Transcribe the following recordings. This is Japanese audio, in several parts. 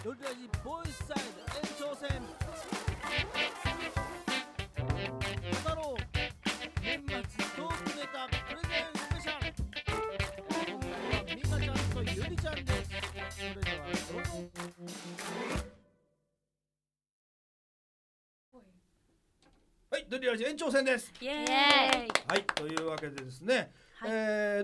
ドリラジボーイスサイド延長戦太郎年末トークネタプレゼンスペシャル。今度はミカちゃんとゆりちゃんです。それではどうぞ。はい、ドリラジ延長戦です。 イエーイ。 はい、というわけでですね、 はい、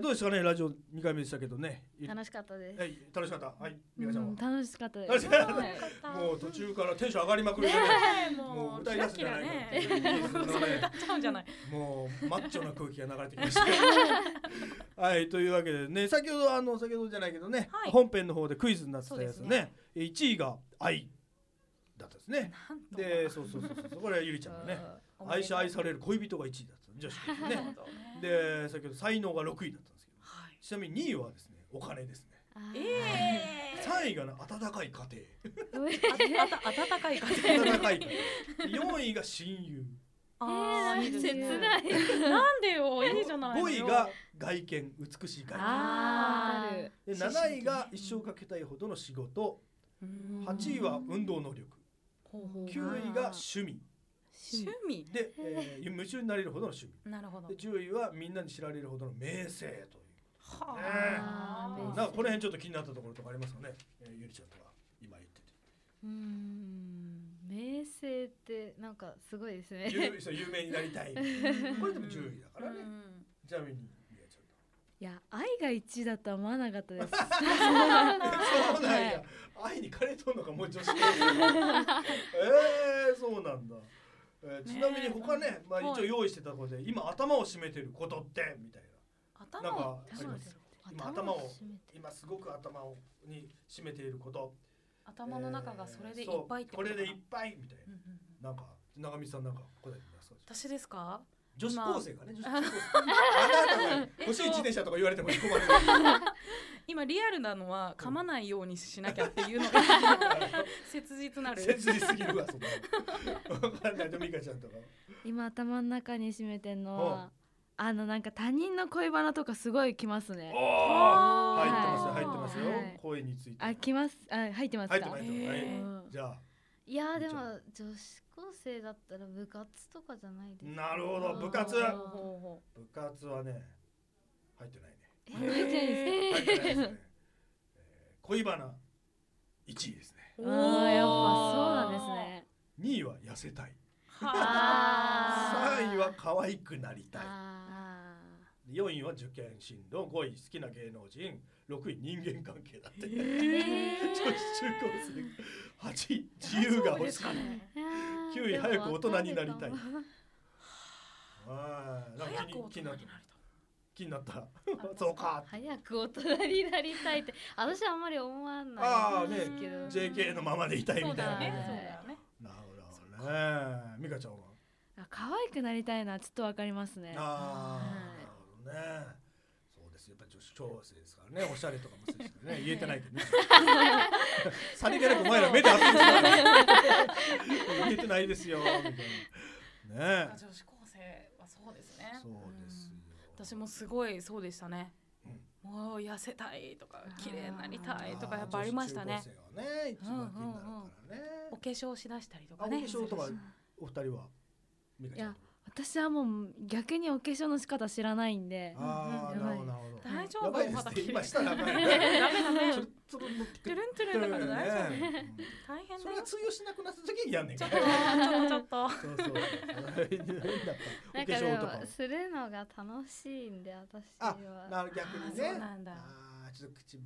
どうでしたかね、ラジオ2回目でしたけどね。 楽しかったです。 はい、楽しかった。はい、ミカちゃんは。 楽しかったです。 楽しかったもう途中からテンション上がりまくりでね、もう歌い出すんじゃないかっていう、 それ歌っちゃうんじゃない。 もうマッチョな空気が流れてきましたはい、というわけでね、先ほどじゃないけどね、 はい、 本編の方でクイズになってたやつね、1位が愛だったですね。で、そうこれはゆりちゃんがね、愛される恋人が1位だった女子ですねで、先ほど才能が6位だったんですけど、はい、ちなみに2位はですね、お金ですね。3位が温かい家庭温かい家庭温かい4位が親友。 切ないなんでよ、いいじゃないのよ。 5位が外見、美しい外見。で7位が一生かけたいほどの仕事。8位は運動能力。9位が趣味で、夢中になれるほどの趣味。なるほど。で10位はみんなに知られるほどの名声という。なんかこの辺ちょっと気になったところとかありますかね、ゆりちゃんとか今言ってて。 名声ってなんかすごいですね。 有名になりたい。これでも10位だからね。ちなみにいや、愛が1位だとは思わなかったです。 そうなんや。愛に枯れとんのか、もう女子高生そうなんだ。ちなみに他ね、まあ一応用意してたことで、今頭を締めてることってみたいな。なんかあります。今すごく頭に締めていること。 頭の中がそれでいっぱいってこれでいっぱいみたいな。なんか長見さんなんか答えてみますか。 私ですか。 女子高生がね、あなたが欲しい自転車とか言われても困る。 今リアルなのは噛まないようにしなきゃっていうのが切実なる。 切実すぎるわ、そんな。わかんないとミカちゃんとか。 今頭の中に占めてんのは、なんか他人の恋バナとかすごいきますね。 入ってますよ。恋について。 きます。入ってますか。 じゃあ。 いやでも女子高生だったら部活とかじゃないですか。 なるほど、部活はね入ってないね。 入ってないですね。 恋バナ1位ですね。 やっぱそうなんですね。 2位は痩せたい。3位は可愛くなりたい。4位は受験進路、5位好きな芸能人、6位人間関係だって。女子中高生。8位自由が欲しい。9位早く大人になりたい。気になった。そうか。 早く大人になりたいって私はあんまり思わないんですけど。 JK のままでいたいみたいな。なるほどね。ミカちゃんは。 可愛くなりたいのはちょっとわかりますね。 ね、そうですよ。やっぱ女子高生ですからね、おしゃれとかもそうですよね。言えてないけどね。さりげなくお前ら目で合ってるから言えてないですよみたいな。ね。 女子高生はそうですね。 そうですよ。 私もすごいそうでしたね。もう痩せたいとか綺麗になりたいとかやっぱありましたね。お化粧しだしたりとかね。 お化粧とかお二人は。 いや。私はもう逆にお化粧の仕方知らないんで。 大丈夫。 まだ今したらダメ。 トゥルントゥルンだから大丈夫。大変だよ。 それが通用しなくなった時にやんねん。 ちょっと。 そう。 なんかでもするのが楽しいんで私は。 逆にね。 そうなんだ。 ちょっと口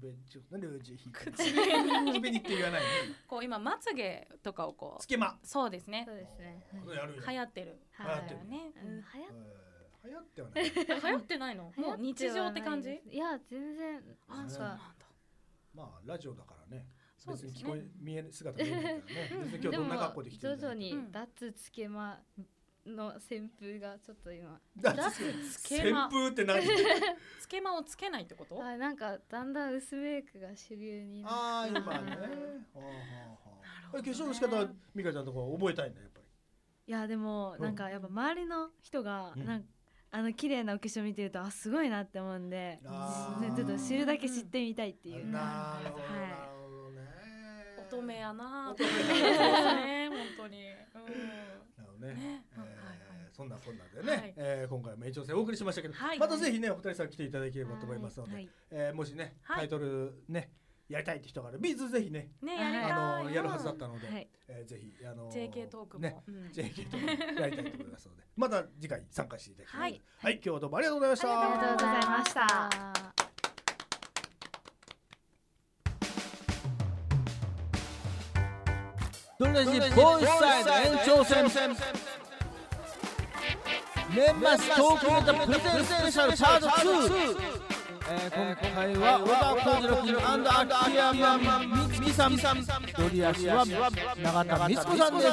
紅って言わない。 こう今まつげとかをこう。 つけま。 そうですね。 流行ってる。 ね。 流行ってはない。 流行ってないの？もう日常って感じ？ いや全然。 そうなんだ。 まあラジオだからね。別に見える姿見えないからね。別に今日どんな格好で来てる？ 徐々に脱つけまの旋風がちょっと今。 旋風って何？ つけまをつけないってこと？ なんかだんだん薄メイクが主流になって。 今ね。化粧の仕方はミカちゃんとか覚えたいんだやっぱり。 いやでもなんかやっぱ周りの人が綺麗なお化粧見てるとすごいなって思うんで、ちょっと知るだけ知ってみたいっていう。 お化乙女やな。そうですね、本当に。 なのね。そんなこんなでね、今回も延長戦お送りしましたけど、またぜひねお二人さん来ていただければと思いますので、もしねタイトルねやりたいって人があればビーズぜひねやるはずだったので、ぜひ JK トークもね JK トークやりたいと思いますので、また次回参加していただきます。はい、今日はどうもありがとうございました。 ありがとうございました。 ドリラジボーイサイド延長戦年末トークネタプレゼンスペシャルパート2。今回は小田浩二郎君秋山美月さん、ドリアシは永田光子さんです。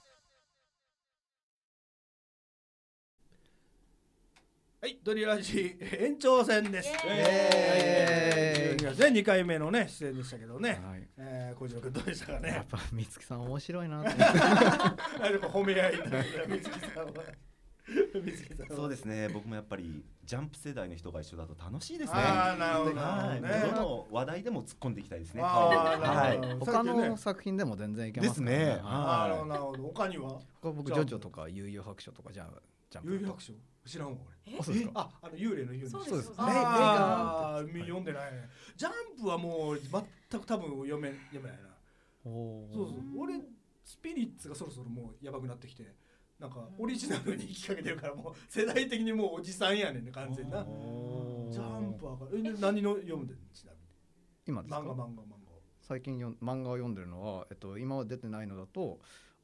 はい、ドリラジ延長戦です。2回目のね出演でしたけどね。浩二郎君どうでしたかね。 やっぱ美月さん面白いなって。 褒め合いだ美月さんは。 そうですね、僕もやっぱりジャンプ世代の人が一緒だと楽しいですね。 なるほどね。 どの話題でも突っ込んでいきたいですね。 他の作品でも全然いけますね。 なるほど。他には僕ジョジョとか悠々白書とかジャンプ。 悠々白書知らんわ俺。 そうですか。 幽霊の幽霊。 そうです。 読んでないね。ジャンプはもう全く多分読めないな。そう俺スピリッツがそろそろもうやばくなってきて。なんかオリジナルに行きかけてるからもう世代的にもうおじさんやねんね完全な。ジャンプは何の読んでるちなみに。 今ですか。漫画。最近漫画を読んでるのは今は出てないのだと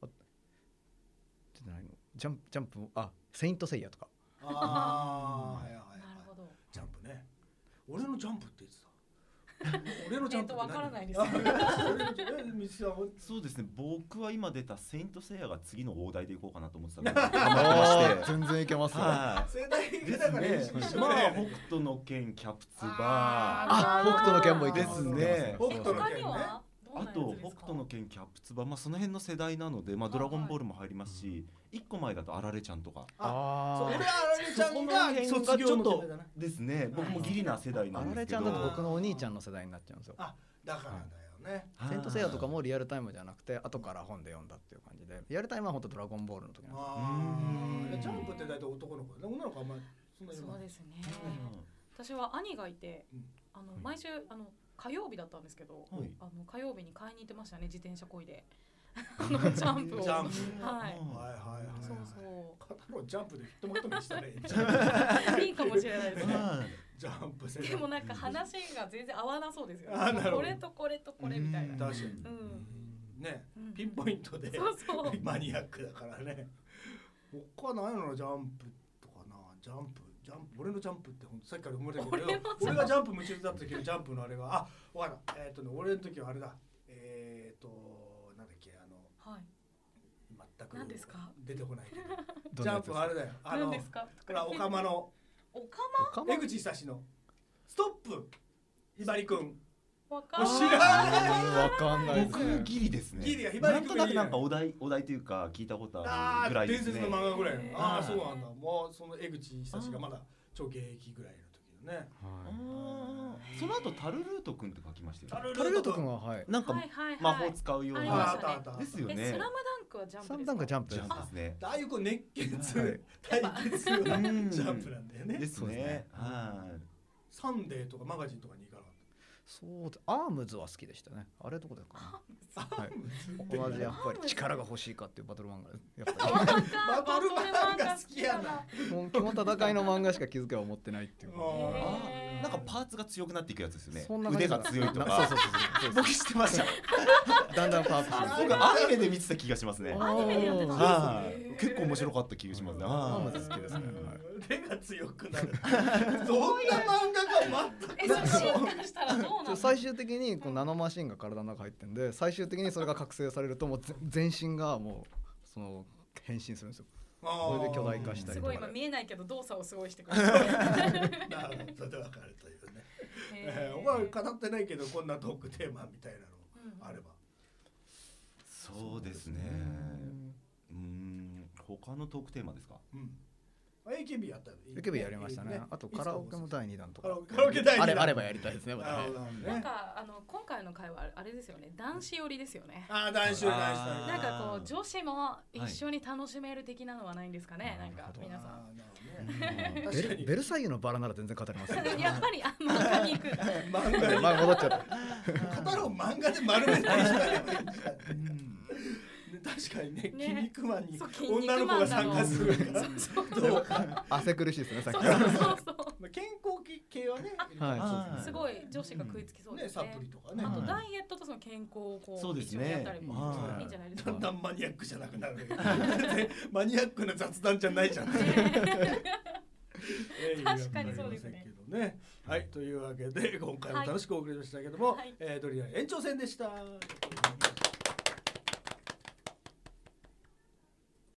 出てないのジャンプセイントセイヤとか。 なるほど。ジャンプね。俺のジャンプって言ってた。俺のジャンプわからないです。 そうですね。僕は今出たセイントセイヤが次の大台でいこうかなと思ってたので、 全然いけますよ。 世代だからね。 まあ北斗の拳キャプツバ北斗の拳もいけですね。 北斗の拳ね。 あと北斗の拳キャプツバ、その辺の世代なので、ドラゴンボールも入りますし、一個前だとあられちゃんとか。 俺はあられちゃんが卒業の世代だな。 ですね。僕もギリな世代なんですけど。 あられちゃんだと僕のお兄ちゃんの世代になっちゃうんですよ。 だからだよね。 セイントセイヤとかもリアルタイムじゃなくて後から本で読んだっていう感じで、リアルタイムは本当ドラゴンボールの時なんです。 ジャンプって大体男の子で、女の子あんまりそんなに。 そうですね。私は兄がいて、毎週火曜日だったんですけど、火曜日に買いに行ってましたね、自転車こいで。ジャンプを。はい。 そうそう。肩のジャンプでフィットマットにしたらいいかもしれないですね。 ジャンプ世代。 でもなんか話が全然合わなそうですよね。これとこれとこれみたいな。 確かに。ね、ピンポイントでマニアックだからね。他ないのジャンプとかな、ジャンプ。俺のジャンプって本当さっきから思ったけど、俺がジャンプ夢中だった時のジャンプのあれが、わかった。俺の時はあれだ。なんだっけ全く出てこないけど。ジャンプはあれだよ。 何ですか。 ほらオカマの。江口久志のストップ。ひばりくん。知らない。 わかんない。 僕ギリですね。 ギリやひばりくん。 なんかお題というか聞いたことあるぐらいですね。 伝説の漫画ぐらい。そうなんだ。もうその江口久志がまだ超現役ぐらいの時のね。 その後タルルートくんって書きましたよ。 タルルートくんはなんか魔法使うようなですよね。 スラムダンクはジャンプですか。 スラムダンクジャンプですね。 ああいう熱血対決ようなジャンプなんだよね。 ですね。 サンデーとかマガジンとかに行かなかった。 そうアームズは好きでしたね。あれどこですかね。同じやっぱり力が欲しいかっていうバトル漫画。 バトル漫画好きやな。 基本戦いの漫画しか気づけば思ってないっていう。 なんかパーツが強くなっていくやつですよね。 そんな腕が強いとか。僕知ってました。 だんだんパワーアップ。 僕アニメで見てた気がしますね。 アニメでやってた。 結構面白かった気がしますね。 アームズ好きですね。 腕が強くなる。どんな漫画が全く。 進化したらどうなの。 最終的にこうナノマシンが体の中入ってんで、最終的にそれが覚醒されるともう全身がもうその変身するんですよ。それで巨大化したりとか。 すごい今見えないけど動作をすごいしてくれる。 なるほど、それで分かるというね。お前語ってないけどこんなトークテーマみたいなのあれば。 そうですね。他のトークテーマですか。 AKB やったよ。 AKB やりましたね。あとカラオケも第2弾とか。 カラオケ第2弾あればやりたいですね。 なんか今回の会はあれですよね。男子寄りですよね。 男子寄り。 なんかこう女子も一緒に楽しめる的なのはないんですかね。なんか皆さん。 ベルサイユのバラなら全然語れますね。 やっぱり漫画に行く。 漫画戻っちゃった。 語ろう漫画で丸めて確かにね、筋肉マンに女の子が参加するからどうか汗苦しいですね、さっき。 健康系はね、 すごい女子が食いつきそうですね。 サプリとかね。 あとダイエットとその健康をこう一緒にやったりもいいんじゃないですか。 だんだんマニアックじゃなくなる。マニアックな雑談じゃないじゃん。 確かにそうですね。 はい、というわけで今回も楽しくお送りしましたけども、ドリア延長戦でした。